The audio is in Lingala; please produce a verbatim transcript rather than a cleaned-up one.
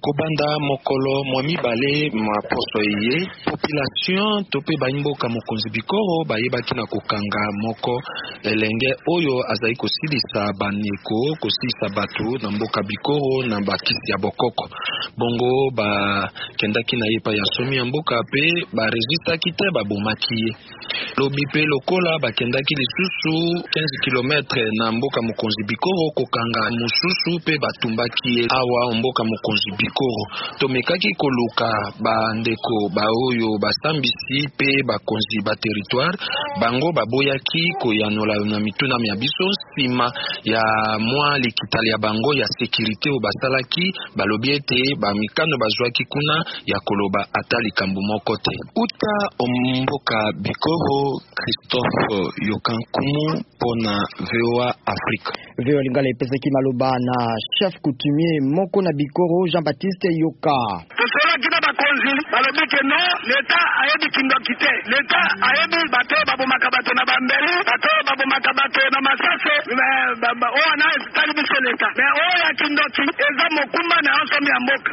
Kobanda mokolo mwami bale ma poso ye population tope baimboka mokonzi bikoro bayebaki na kokanga moko elenge oyo azai kosilisa baneko kosilisa bato na mboka bikoro na bakisi ya bokoko bongo ba kendaki na yepa ya somi ya mboka pe ba resistaki te babomaki ye lobi pe lokola bakendaki lisusu quinze kilomètres na mboka mokonzi bikoro kokanga mususu pe batumbaki ye awa mboka mokonzi bikoro tomekaki koluka bandeko baoyo basambisi pe bakonzi ba territoire bango baboyaki koyanola na mituna ya biso sima ya mwa likitali ya bango ya sécurité o basalaki balobi ete bamikano bazwaki kuna ya koloba ata likambo moko te uta omboka bikoro Christophe Yokankumu pona V O A Afrique. V O A Lingala epesaki maloba na chef coutumier moko na bikoro Jean-Baptiste Yoka. Tosola kina bakonzi balobi ke no l'État ayebi kindoki te. L'État ayebi bato babomaka bato na bambeli, bato babomaka bato na masase, o wana tali biso l'État. Mais o ya kindoki eza mokumba na ensemble ya mboka.